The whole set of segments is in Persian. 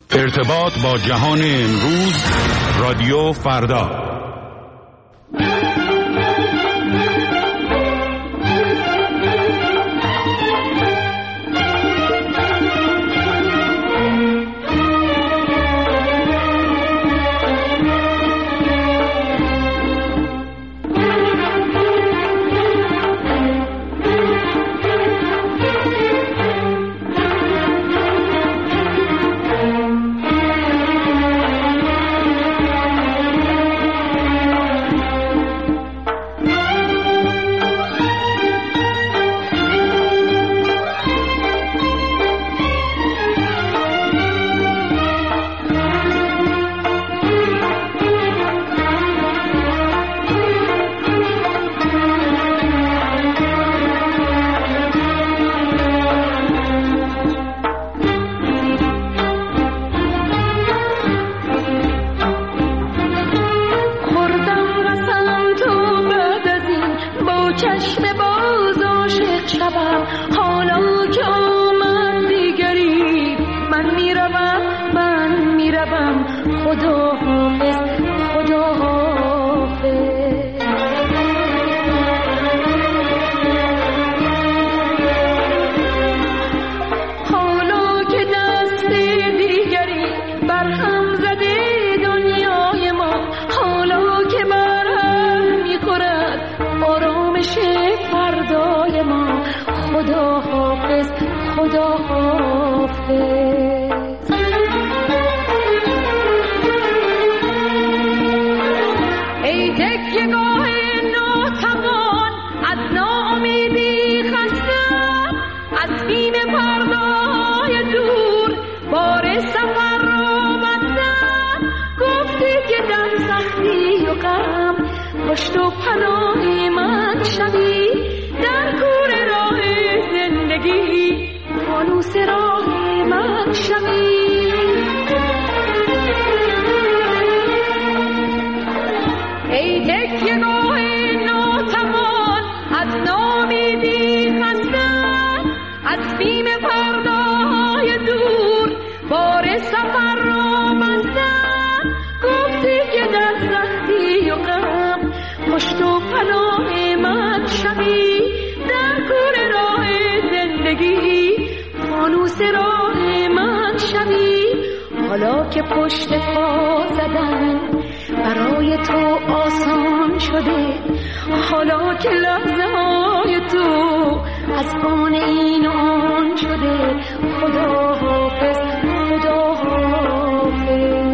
ارتباط با جهان امروز، رادیو فردا. حالا که پشت پا زدن برای تو آسان شده، حالا که لحظه های تو از آن این آن شده، خدا حافظ، خدا حافظ.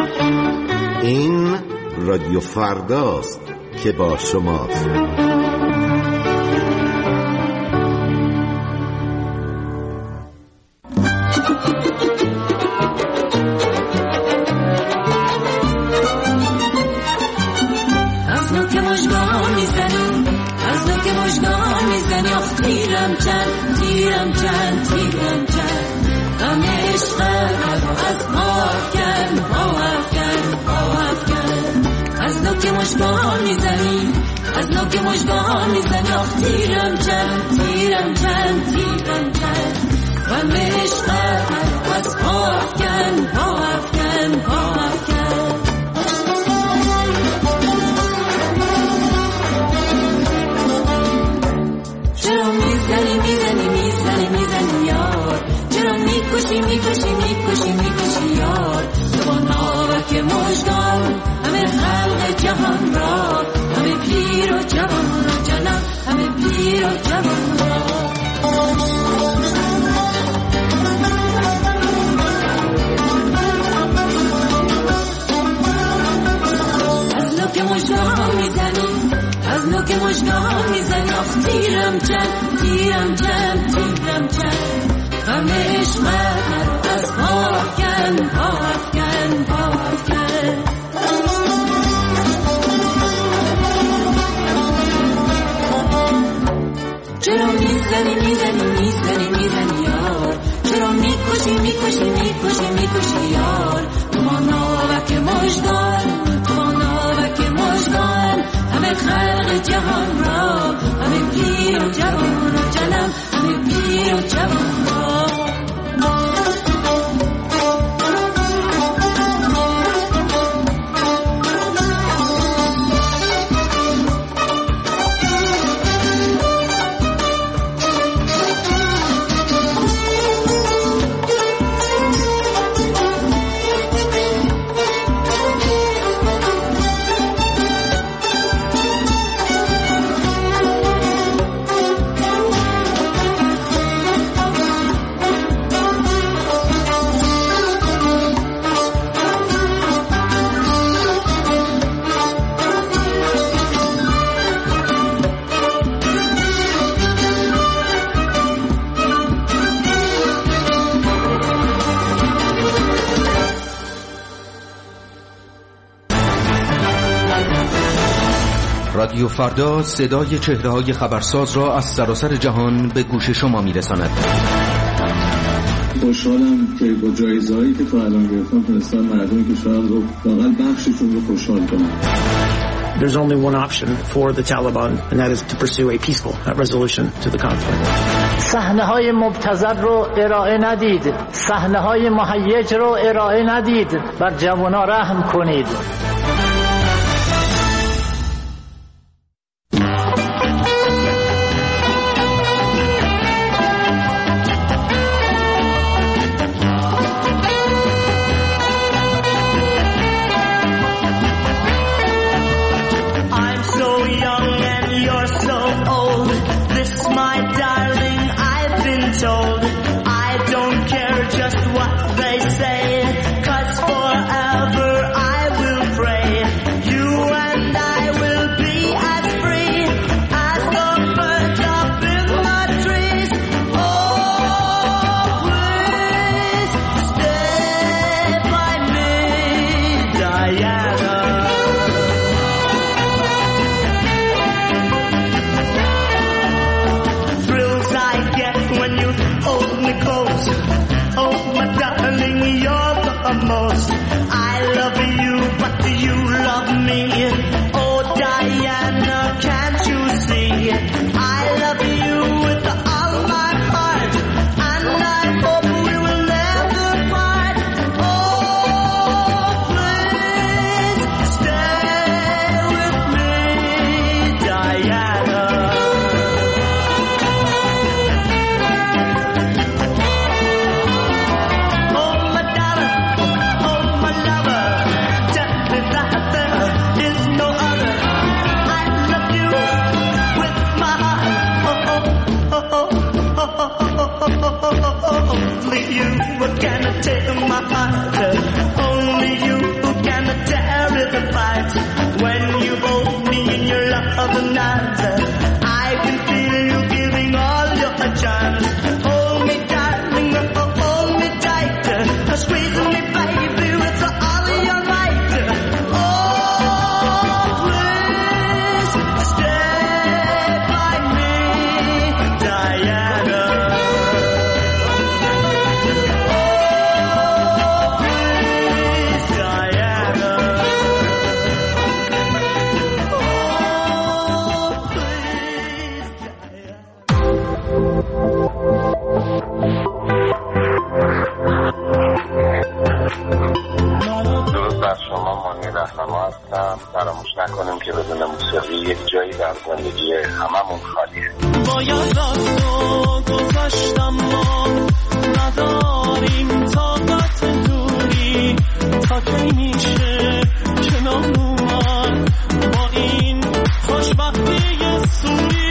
رادیو فرداست که با شماست. تیرم چند تیرم چند تیرم چند غم عشق از پا افکن پا افکن پا افکن از نوک مژگان میزنی از نوک مژگان میزنی آخ تیرم چند تیرم چند تیرم چند غم عشق از پا افکن پا افکن پا افکن چرا میزنی میزنی میزنی میزنی یار چرا میکشی میکشی میکشی میکشی یار تو با ناوک مژگان همه خلق جهان را همه پیر و جوان را جانم همه پیر و جوان را از نوک مژگان میزنی از نوک مژگان میزنی آخ تیرم چند تیرم چند تیرم چند غم عشق از پا افکن پا افکن پا افکن چرا میزنی میزنی میزنی میزنی یار چرا میکشی میکشی میکشی میکشی یار تو ما ناوک مژگان تو ما ناوک مژگان همه خلق جهان را همه پیر و جوان را جانم همه پیر و جوان را رادیو فردا صدای چهره‌های خبرساز را از سراسر جهان به گوش شما می‌رساند. خوشحالم که با جایزه‌هایی که تا الان گرفتم تونستم مردم کشورم رو واقعا بخششون رو خوشحال کنم. There's only one option for the Taliban, and that is to pursue a peaceful resolution to the conflict. صحنه‌های مبتذل رو ارائه ندید، صحنه‌های مهیج رو ارائه ندید، بر جوان‌ها رحم کنید. جایی در زندگی هممون خالیه. باید رفت و گذشتم ما نداریم طاقت دوری تا کی میشه کنار اومد با این خوشبختی سوری.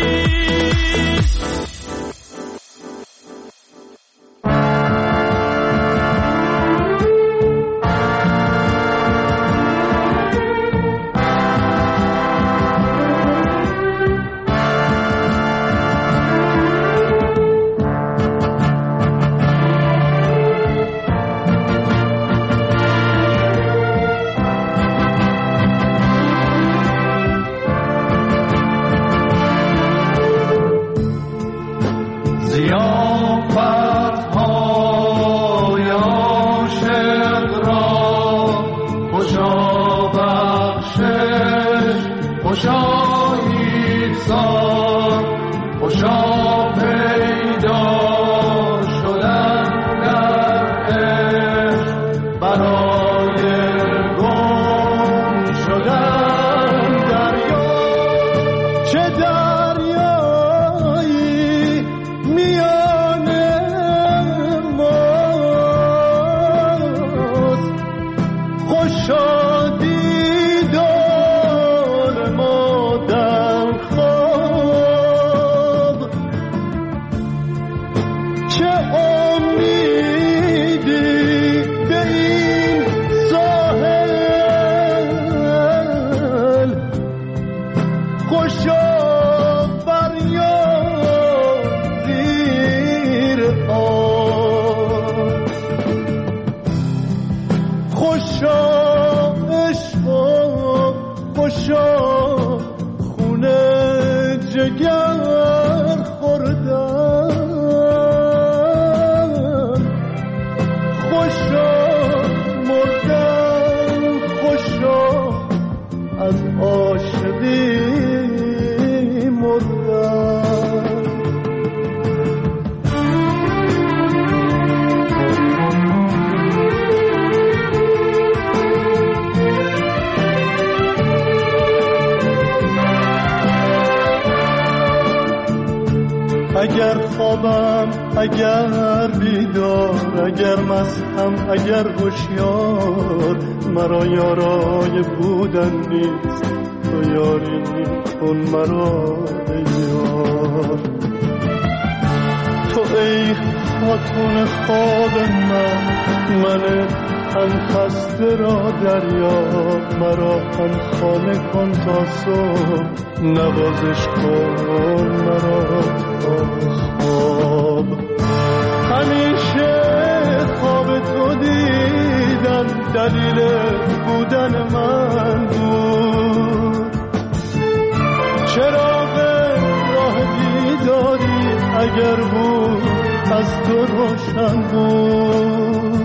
اگر خوابم، اگر بیدار، اگر مستم، اگر هوشیار، مرا یارای بودن نیست، تو یاری کن مرا یار. تو ای خاتون خواب من هم خسته را دریا، مرا هم خانه کن تا صبح، نوازش کن مرا تا خواب. همیشه خواب تو دیدم، دلیل بودن من بود. چراغ راه دیداری اگر بود از تو روشن بود.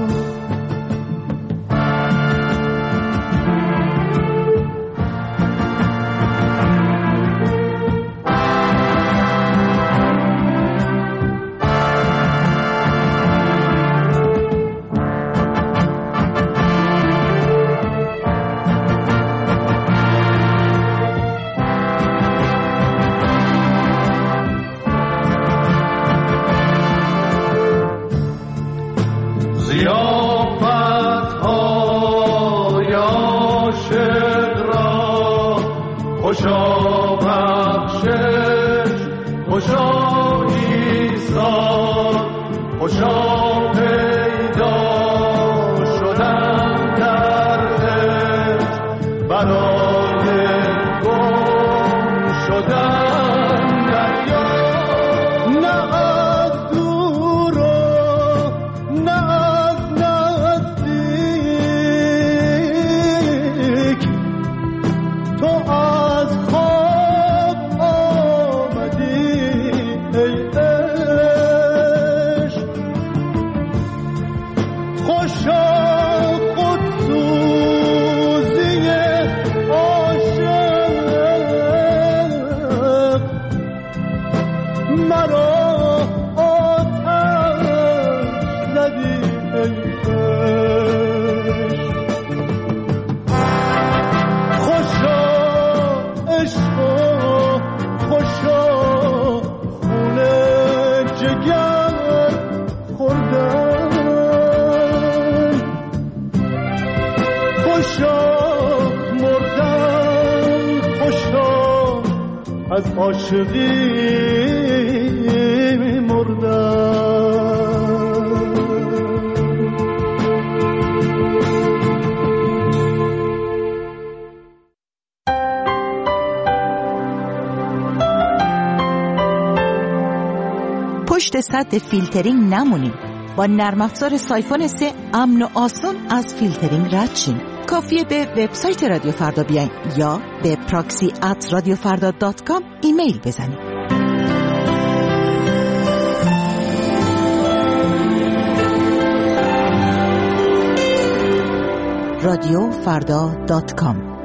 از عاشقی مردم. پشت سد فیلترینگ نمونیم. با نرم افزار سایفون 3 امن و آسان از فیلترینگ رد شیم. کافیه به وبسایت رادیو فردا بیاین یا به proxy@radiofarda.com ایمیل بزنید. radiofarda.com.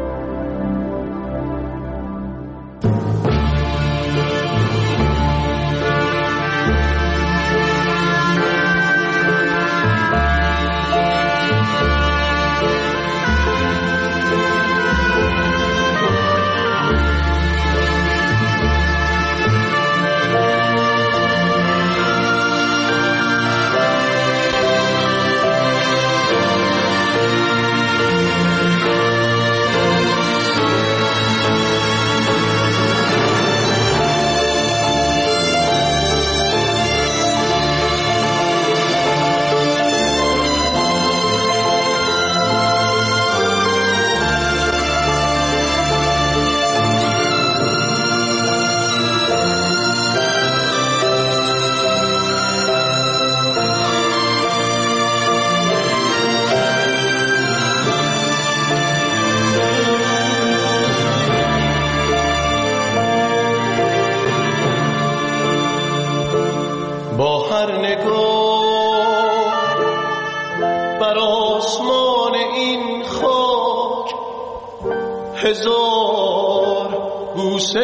هزار بوسه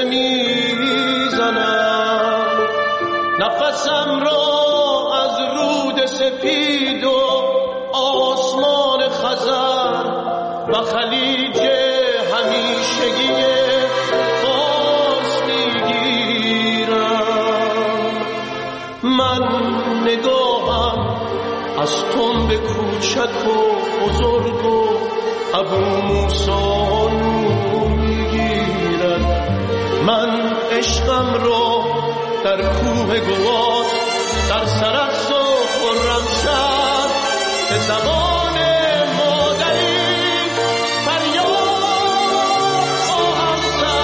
میزنم، نفسم را از رود سپید و آسمان خزر و خلیج همیشگی فارس میگیرم. من نگاهم از تنب کوچک و بزرگ و ابو موسی میگیرد. من عشقم رو در کوه گوات در سرخس و خرمشهر به زبان مادری فریاد خواهم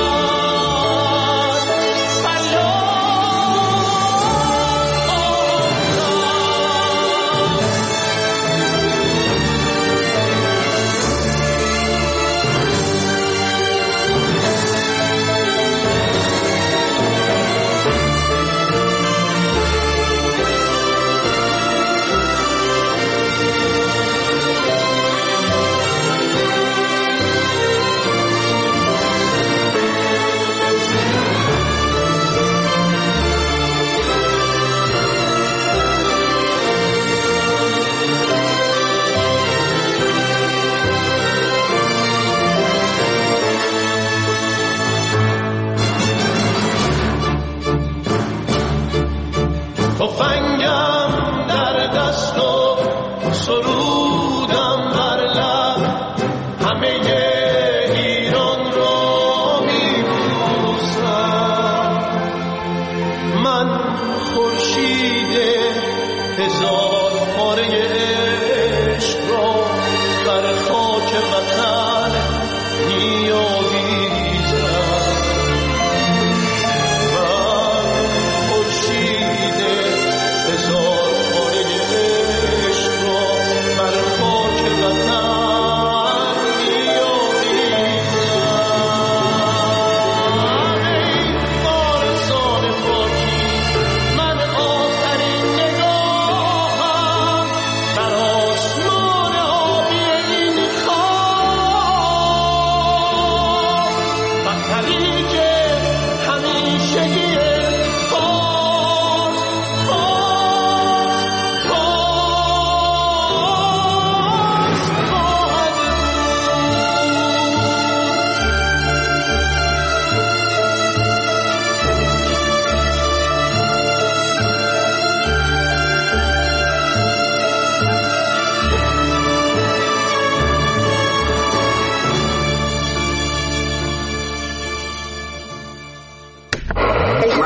زد، فریاد خواهم تفنگم در دست و سرودم بر لب، همه ایران را میبوسم. من خورشید هزار پاره عشق را بر خاک وطن میآویزم. من آخرین نگاهم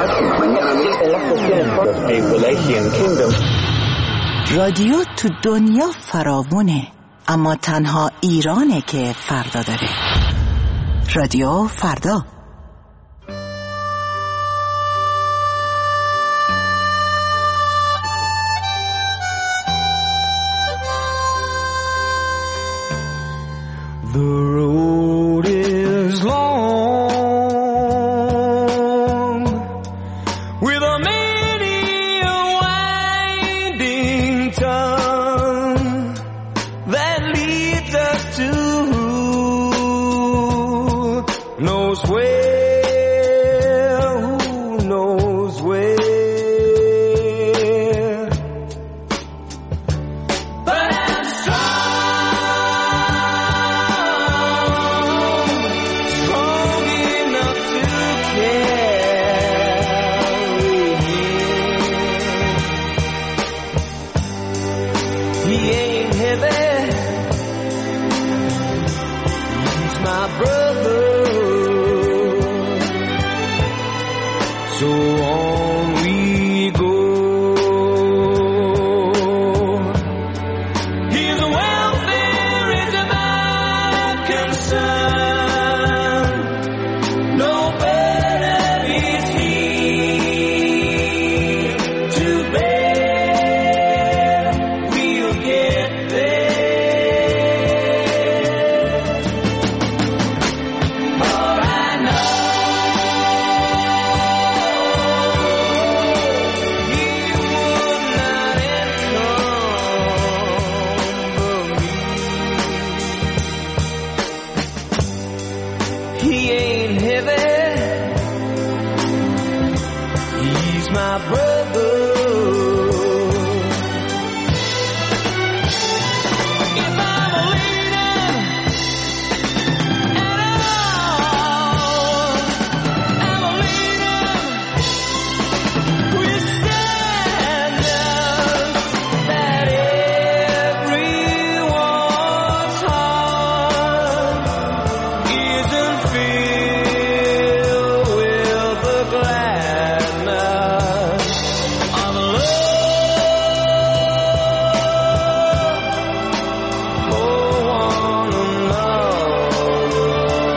رادیو تو دنیا فراوونه، اما تنها ایرانه که فردا داره. رادیو فردا. The road is long with a many a winding tongue that leads us to knows where, who knows where. But I'm strong enough to carry him. He ain't heavy, he's my brother. So on we go. His welfare is my concern. No burden is he to bear. We'll get there. For I know he would not encumber me. He ain't heavy, he's my brother. If I'm a leader at all, I'm a leader with standards that everyone's heart isn't filled with the gladness of love for one another.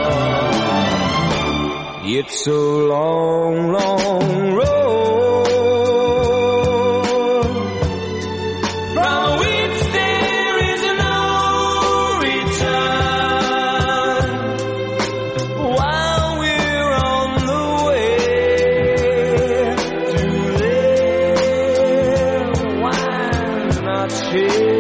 It's a long, long road from which there is no return. While we're on the way to there, why not share?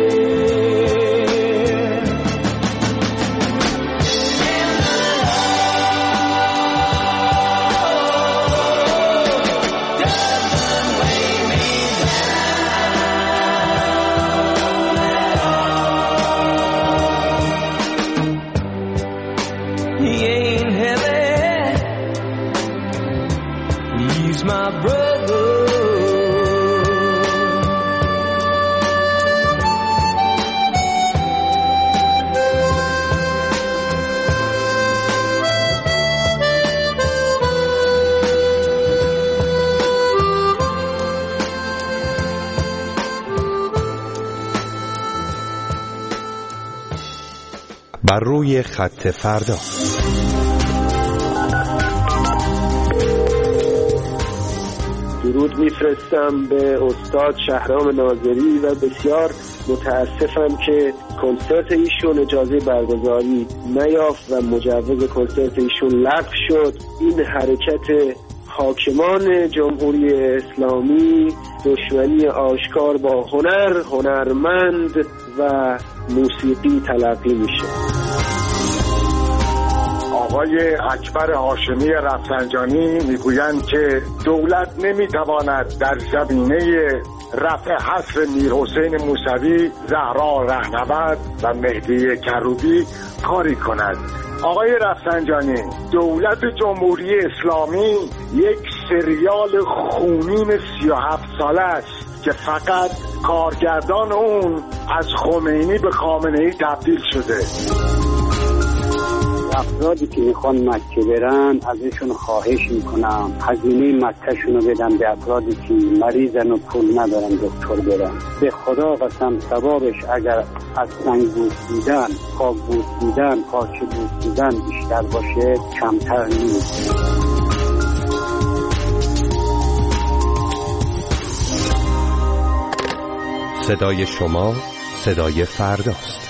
He ain't heavy, he's my brother. بر روی خط فردا. درود میفرستم به استاد شهرام ناظری و بسیار متاسفم که کنسرت ایشون اجازه برگزاری نیافت و مجوز کنسرت ایشون لغو شد. این حرکت حاکمان جمهوری اسلامی دشمنی آشکار با هنر، هنرمند و موسیقی تلقی میشه. آقای اکبر هاشمی رفسنجانی میگویند که دولت نمیتواند در زمینه رفع حصر میرحسین موسوی، زهرا رهنورد و مهدی کروبی کاری کند. آقای رفسنجانی، دولت جمهوری اسلامی یک سریال خونین 37 ساله است که فقط کارگردان اون از خمینی به خامنه‌ای تبدیل شده. افرادی که میخوان مکه برن ازشون خواهش میکنم هزینه مکهشون رو بدن به افرادی که مریضن و پول ندارن دکتر برن. به خدا قسم ثوابش اگر از سنگ بوسیدن، خاک بوسیدن، پاچه بوسیدن بیشتر باشه کمتر نیست. صدای شما صدای فرداست.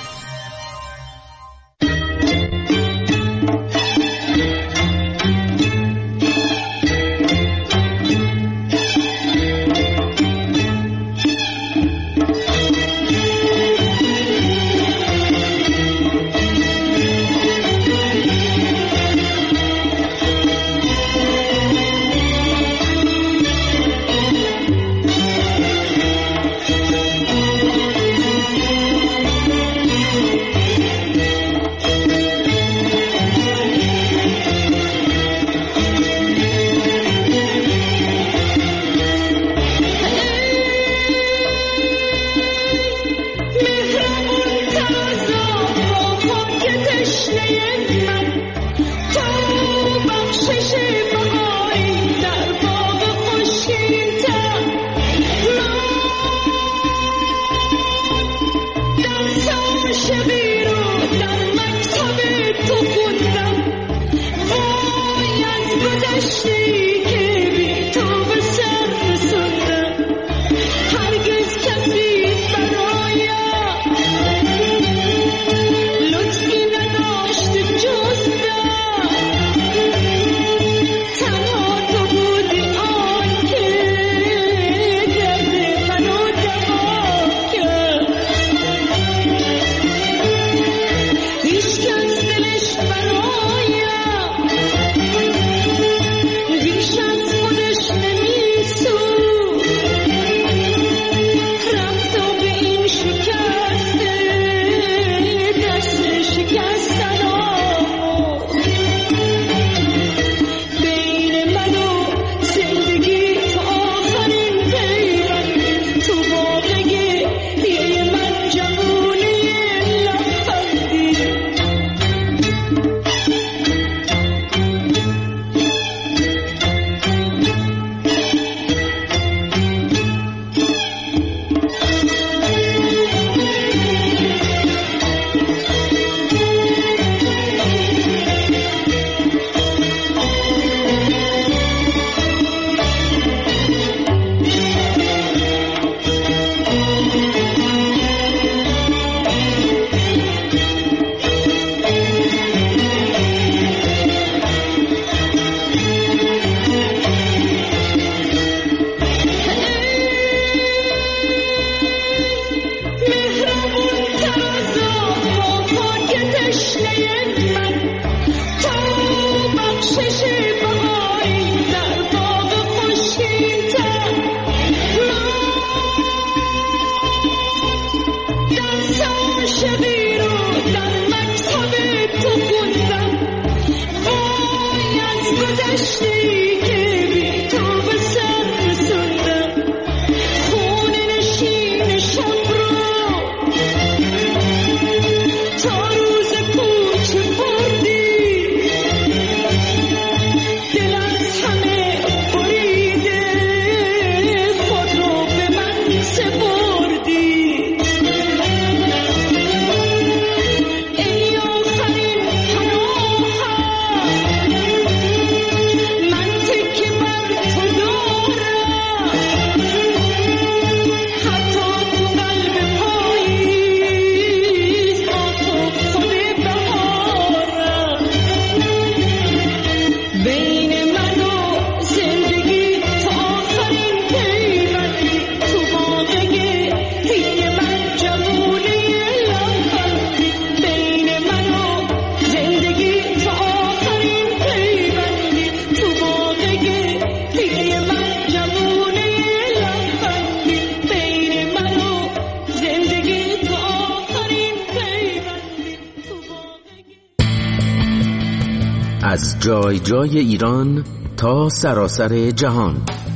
از جای جای ایران تا سراسر جهان.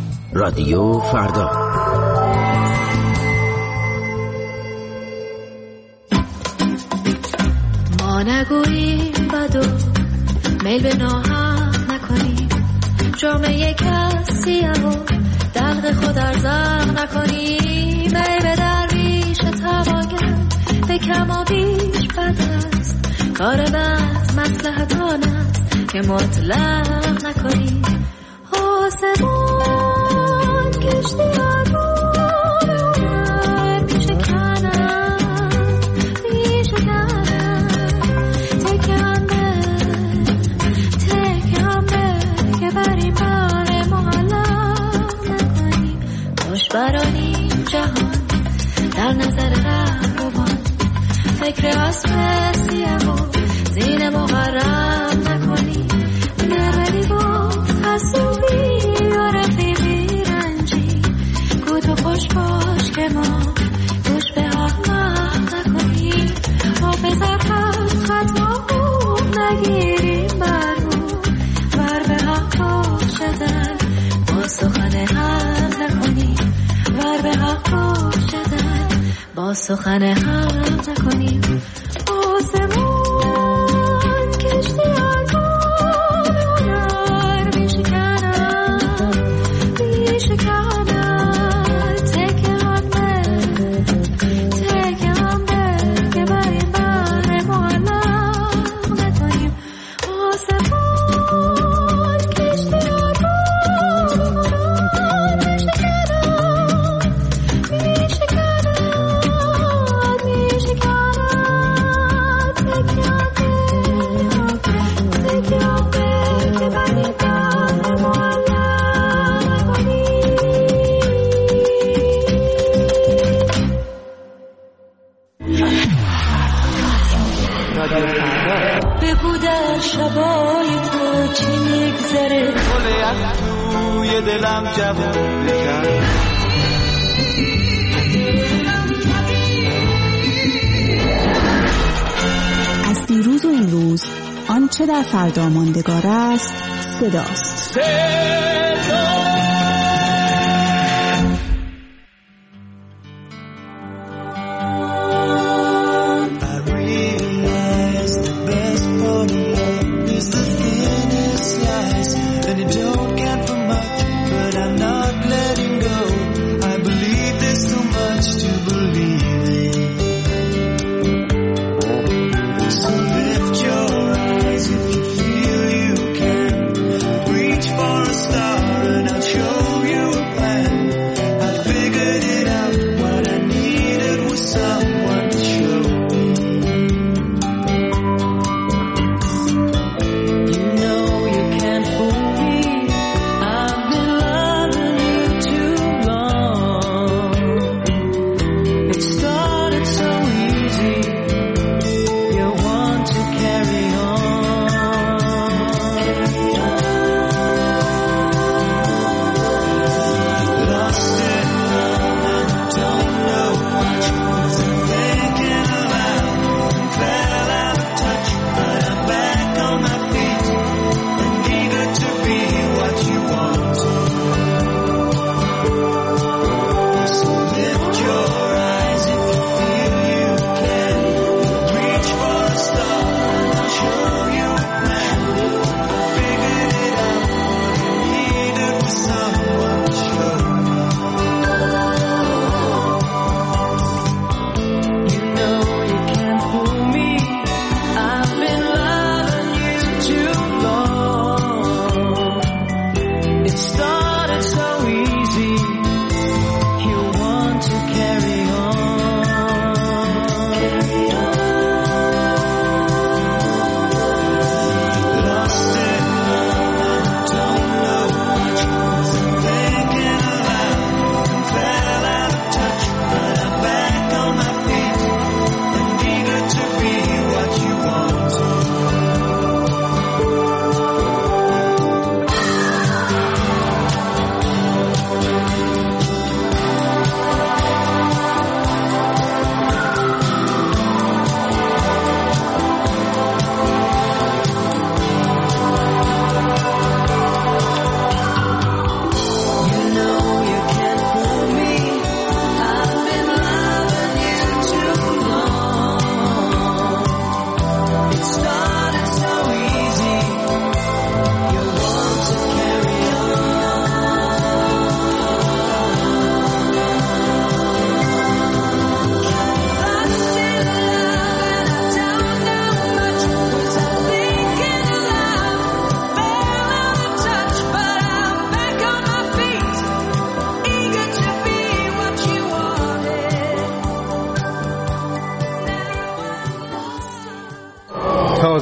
رادیو فردا. ما نگوییم بد و میل به ناحق نکنی، جامعه کسیه و دلق خود ارزق نکنی. میل به درویش تواگر به کم و بیش بد است، کار بد مصلحت آن است که مطلق نکنی. آسمان کشتی برانی جهان در نظر رهروان، فکر اسب سیه و زین مغرب نکنی. نبری با حسوبی یا رفیقی رنجی، گو تو خوش باش که ما گوش به احمق نکنی. حافظت هست خطا خوب نگیریم بر رو، بر به حق باشدن با سخن حق نکنی، ور به حق باشدن با سخن حق نکنیم. آسمان کشتی آگاه هنر میشکنم، تکه هم به که بر این بر معلق نکنیم. آسمان کشتی آگاه بگو در شبای تو چی میگذره، گله از توی دلم جوون بکن. از دیروز و امروز آنچه در فردا ماندگار است صداست. For a star and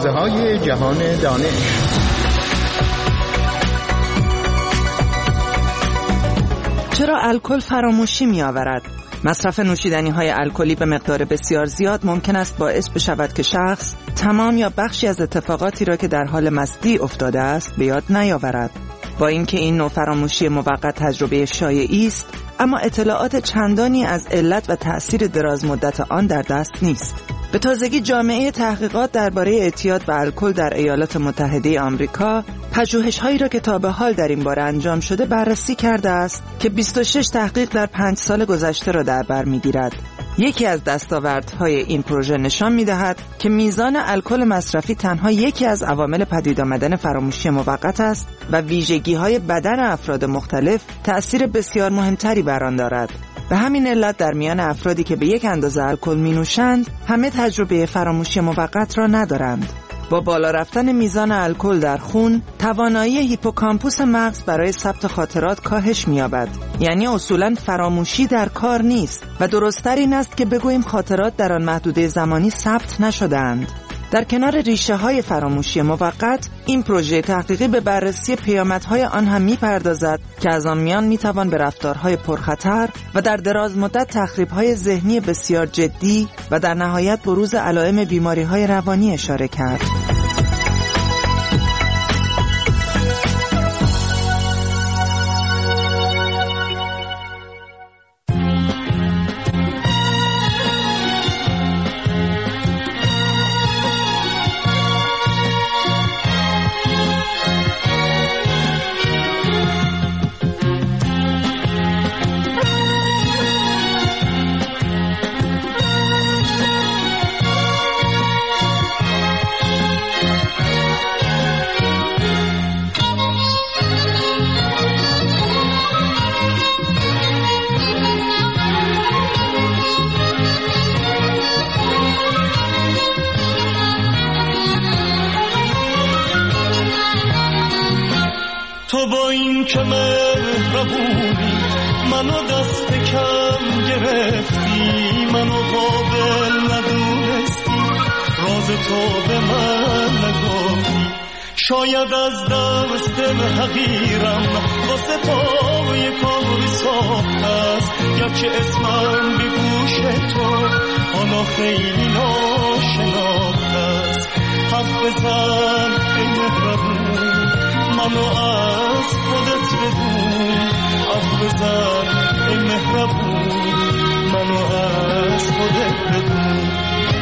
مغازه‌های جهان دانش. چرا الکل فراموشی می‌آورد؟ مصرف نوشیدنی‌های الکلی به مقدار بسیار زیاد ممکن است باعث بشود که شخص تمام یا بخشی از اتفاقاتی را که در حال مستی افتاده است به یاد نیاورد. با اینکه این نوع فراموشی موقت تجربه شایعی است، اما اطلاعات چندانی از علت و تأثیر دراز مدت آن در دست نیست. به تازگی جامعه تحقیقات درباره اعتیاد به الکل در ایالات متحده آمریکا پژوهش‌هایی را که تا به حال در این باره انجام شده بررسی کرده است که 26 تحقیق در 5 سال گذشته را در بر می‌گیرد. یکی از دستاوردهای این پروژه نشان می‌دهد که میزان الکل مصرفی تنها یکی از عوامل پدید آمدن فراموشی موقت است و ویژگی‌های بدن افراد مختلف تأثیر بسیار مهمتری بر آن دارد. به همین علت در میان افرادی که به یک اندازه الکل می‌نوشند، همه تجربه فراموشی موقت را ندارند. با بالا رفتن میزان الکل در خون، توانایی هیپوکامپوس مغز برای ثبت خاطرات کاهش می‌یابد. یعنی اصولاً فراموشی در کار نیست و درست‌تر این است که بگوییم خاطرات در آن محدوده زمانی ثبت نشده‌اند. در کنار ریشه‌های فراموشی موقت، این پروژه تحقیقی به بررسی پیامدهای آن هم می‌پردازد که از آن میان می‌توان به رفتارهای پرخطر و در دراز مدت تخریب‌های ذهنی بسیار جدی و در نهایت بروز علائم بیماری‌های روانی اشاره کرد. تو با این که مهربونی منو دست کم گرفتی، منو قابل ندونستی، راز تو به من نگفتی. شاید از دست حقیرم واسه پای کاری ساخت است، گرچه اسمم بی گوش تو حالا خیلی ناشناخت است. حرف بزن ای مهربون، منو از خودت بدون. حرف بزن ای مهربون، منو از خودت بدون.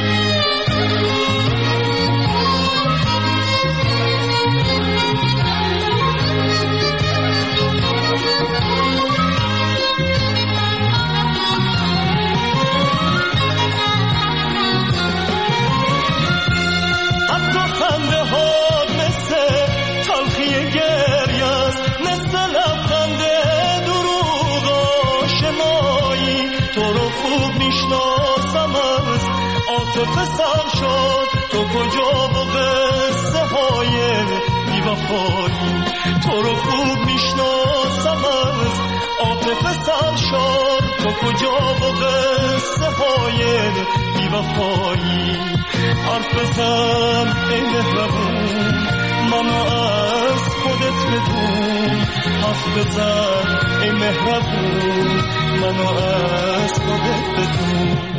عاطفه سر شد تو کجا با قصه های بی‌وفایی. تو رو خوب میشناسم از عاطفه سر شد تو کجا با قصه های بی‌وفایی. حرف بزن ای مهربون، منو از خودت بدون. حرف بزن ای مهربون، منو از خودت بدون.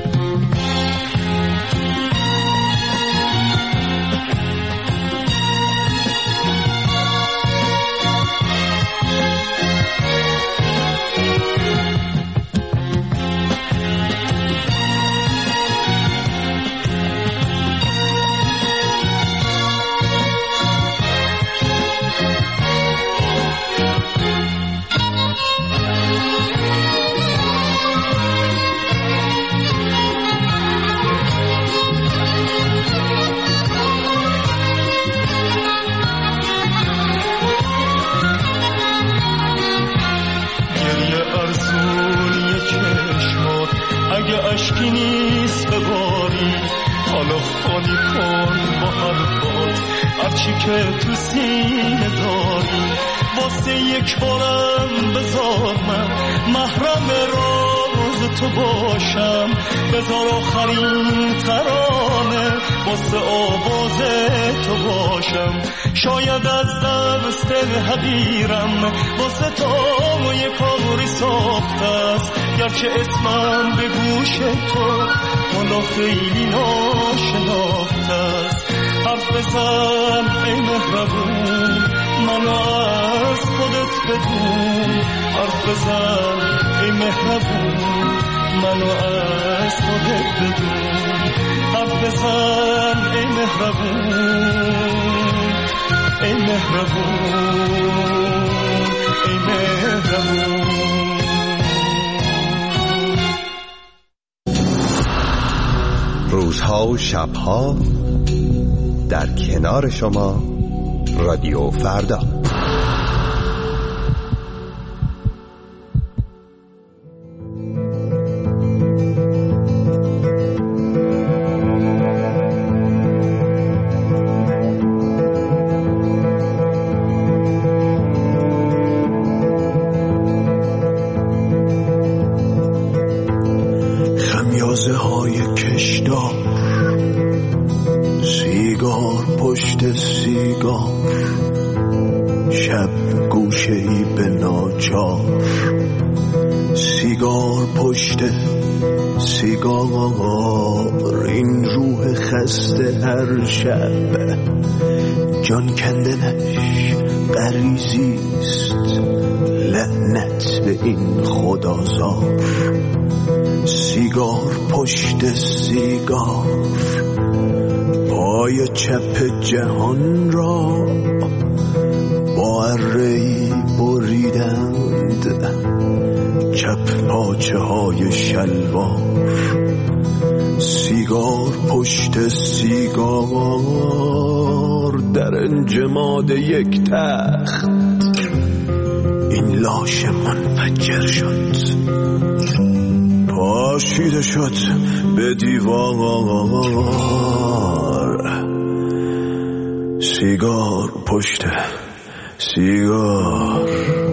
اشکی نیست بباری، حالا خالی کن با حرفات هرچی که تو سینه داری. واسه یک بارم بذار من محرم راز تو باشم، بذار آخرین ترانه واسه آواز تو باشم. شاید از دست حقیرم واسه تو یه کاری ساخته است، گرچه اسمم به گوش تو حالا خیلی ناشناخته است. حرف بزن ای مهربون منو از خودت بدون، حرف بزن ای مهربون منو از خودت بدون، حرف بزن ای مهربون ای مهربون ای مهربون. روزها و شبها در کنار شما رادیو فردا. خمیازه های کشدار، سیگار پشت سیگار، شب گوشه‌ای به ناچار، سیگار پشت سیگار، این روح خسته هر شب جان کندنش غریزیست، لعنت به این خدازار. سیگار پشت سیگار، پای چپ جهان را با اره‌ای بریدند، چپ پاچه های شلوار. سیگار پشت سیگار، در انجماد یک تخت این لاش منفجر شد، پاشیده شد به دیوار. سیگار پشت سیگار،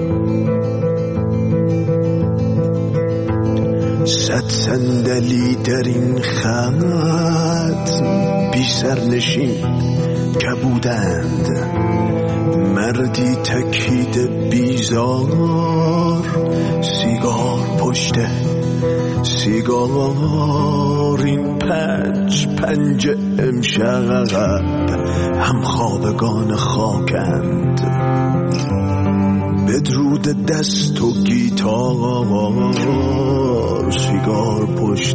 صد صندلی در این خط بی سرنشین کبودند، مردی تکید بیزار. سیگار پشت سیگار، این پنج امشب هم خوابگان خاکند، بدرود دست و گیتار. سیگار پشت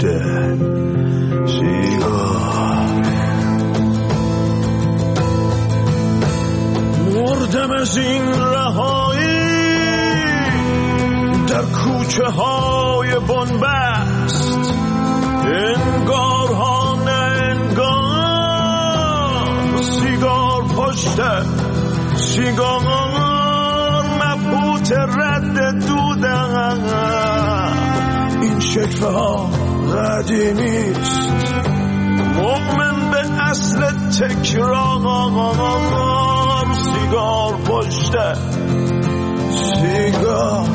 سیگار، مردم از این رهایی در کوچه های بنبست، انگار ها نه انگار. سیگار پشت سیگار، مبهوت رد دودم، این شکفه ها قدیمیست، مؤمن به اصل تکرار. سیگار پشت سیگار،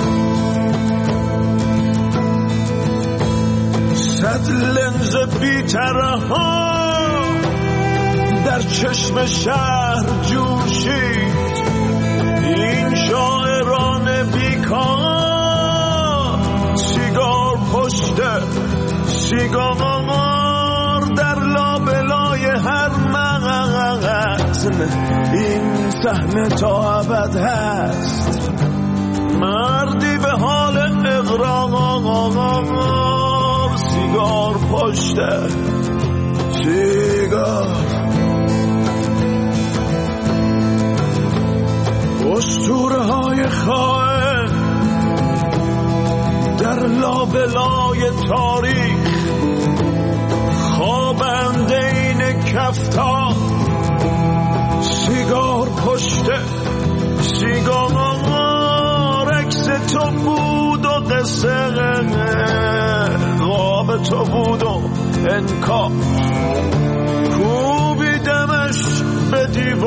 صد لنز بی‌طرح ها در چشم شهر جوشید، این شاعران بیکار. سیگار پشت سیگار، در لابلای هر متن این صحنه تا ابد هست، مردی به حال اقرار. سیگار پشت سیگار، اسطوره های خائن در لابلای تاریخ، خوابنده این کفتار. سیگار پشت سیگار، عکس تو بود و قصه خواب تو بود و انکار، کوبیدمش به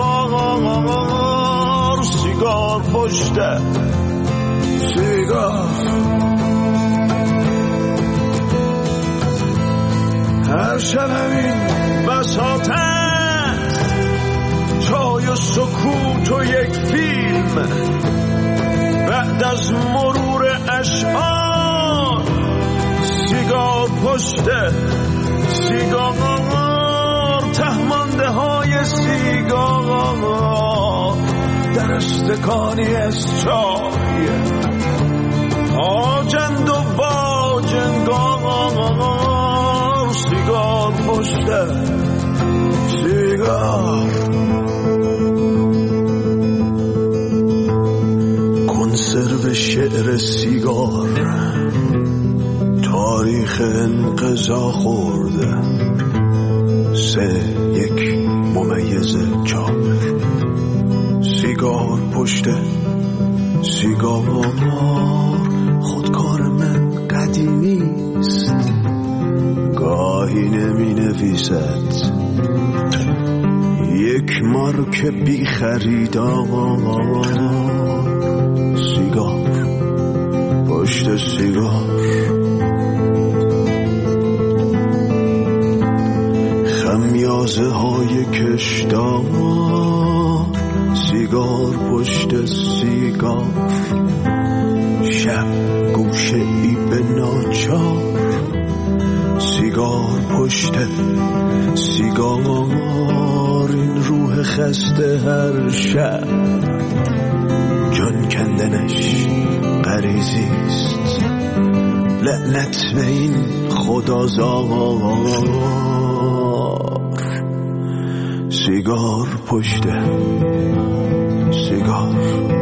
دیوار. سیگار پشت سیگار، هر شبم این بساط است، چای و سکوت و یک فیلم. بعد از مرور اشعار سیگار پشت سیگار، تهمانده های سیگار در استکانی از چای، آجند و باجنگار، سیگار پشت سیگار. کنسرو شعر سیگار تاریخ انقضا خورده، 3-1-4. سیگار پشت سیگار، خودکار من قدیمیست، گاهی نمی نویسد، یک مارک بی خریدار. سیگار پشت سیگار، خمیازه های کشدار، سیگار پشت سیگار. شب گوشه ای به ناچار، سیگار پشت سیگار. این روح خسته هر شب جان کندنش غریزیست، لعنت به این خدازار. سیگار پشت سیگار.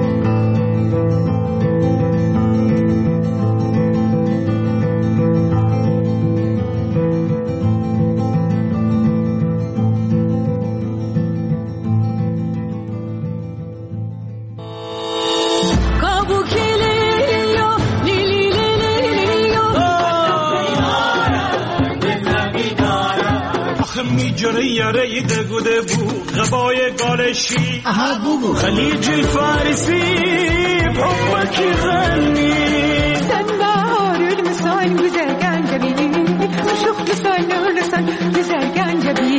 میجره یاره دگوده بود غبای گالشی خلیج فارسی بابکی غنی sen bahar misan güzel gencebi aşık misan ölürsen güzel gencebi.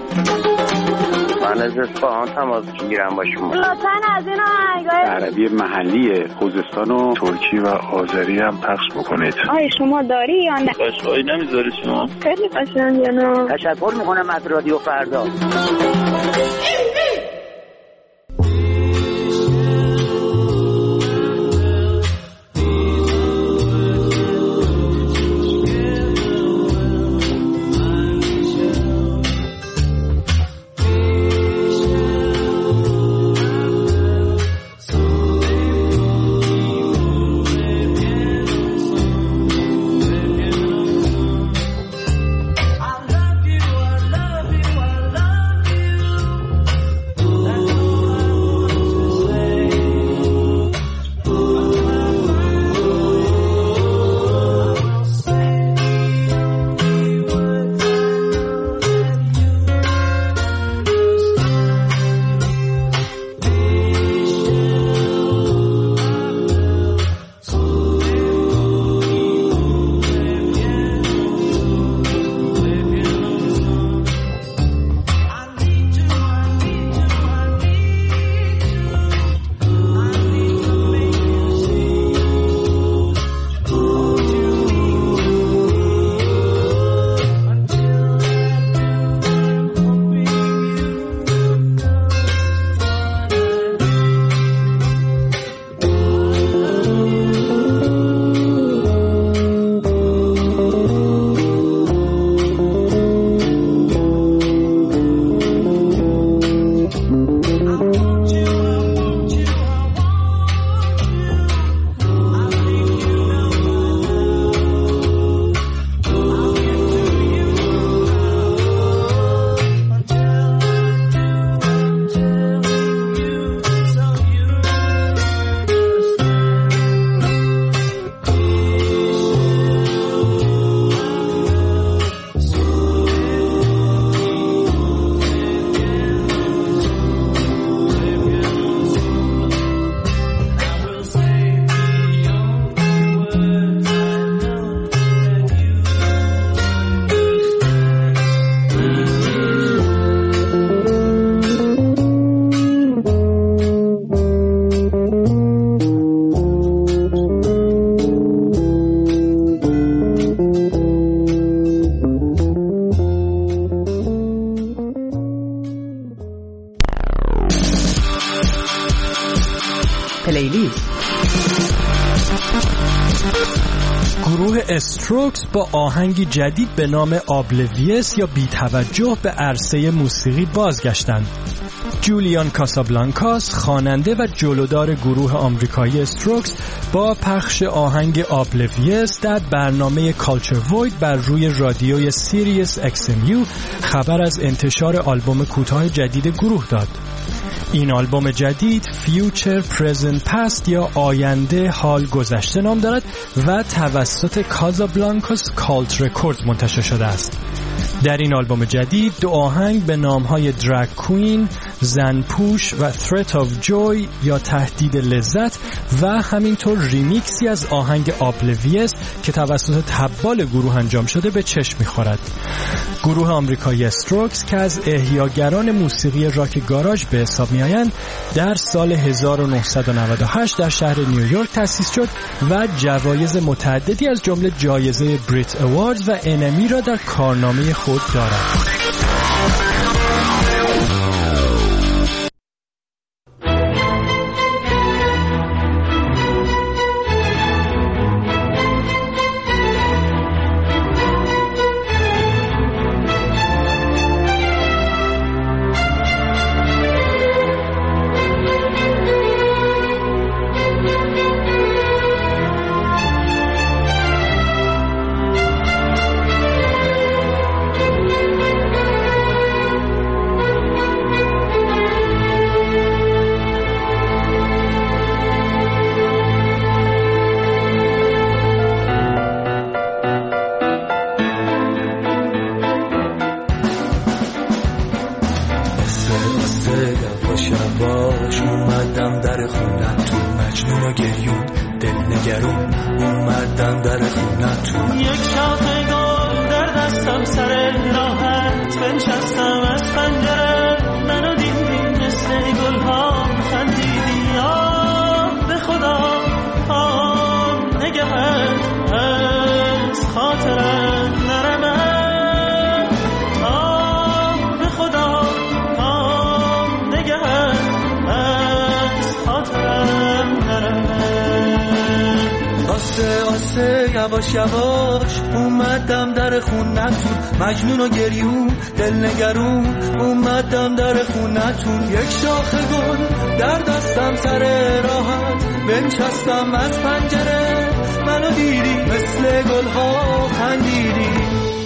من از اصفهان تماس میگیرم با شما. لطفاً از این آهنگای عربی محلی خوزستان و ترکی و آذری هم پخش بکنید. آیا شما داری یا نه؟ قشقایی نمیذاری شما؟ خیلی قشنگه نه؟ تشکر میکنم از رادیو فردا. گروه استروکس با آهنگی جدید به نام آبلیویس یا بی‌توجه به عرصه موسیقی بازگشتند. جولیان کاسابلانکاس خواننده و جلودار گروه آمریکایی استروکس با پخش آهنگ آبلیویس در برنامه کالچر وید بر روی رادیوی سیریس XMU خبر از انتشار آلبوم کوتاه جدید گروه داد. این آلبوم جدید فیوچر پرزنت پست یا آینده حال گذشته نام دارد و توسط کازابلانکاس کالت رکوردز منتشر شده است. در این آلبوم جدید 2 آهنگ به نام‌های دراگ کوین، زن پوش و threat of joy یا تهدید لذت و همینطور ریمیکسی از آهنگ آبلیویس که توسط تبال گروه انجام شده به چشم می‌خورد. گروه آمریکایی استروکس که از احیاگران موسیقی راک گاراژ به حساب می‌آیند در سال 1998 در شهر نیویورک تأسیس شد و جوایز متعددی از جمله جایزه بریت اواردز و انمی را در کارنامه خود دارد. یواش یواش اومدم در خونتون، مجنون و گریون دل نگرون اومدم در خونتون. یک شاخه گل در دستم سر راحت بنشستم از پنجره، منو دیدی مثل گلها خندیدی.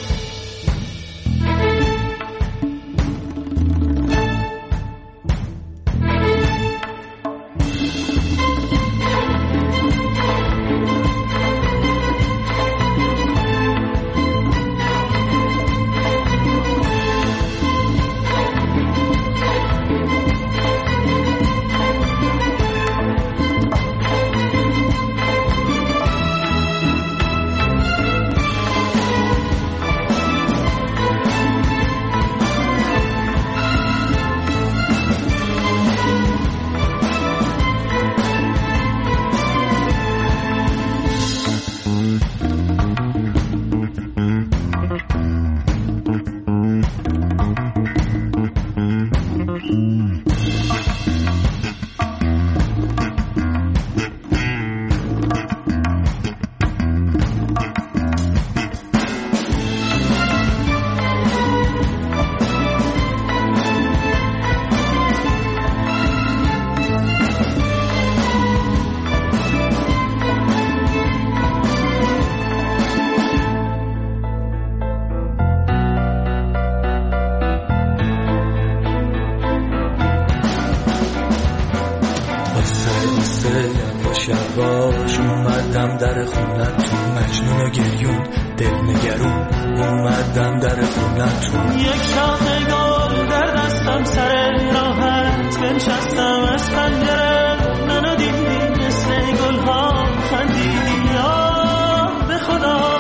یواش اومدم در خونتون، مجنون و گریون دل نگرون اومدم در خونتون. یک شاخه گل در دستم سر راحت بنشستم از پنجره، منو دیدی مثل گلها خندیدی. یا به خدا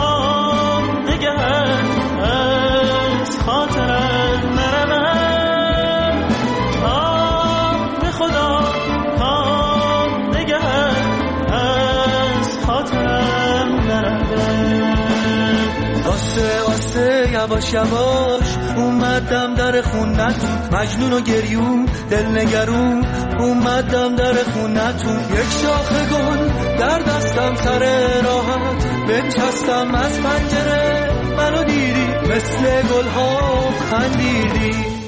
نگهت از خاطرم نرمد، به خدا نگهت از خاطرم نرمد. آسه یواش یواش اومدم در خونتون، مجنون و گریون دل نگرون اومدم در خونتون، یک شاخه گل در دستم سر راحت بنشستم از پنجره، منو دیدی مثل گل ها خندیدی.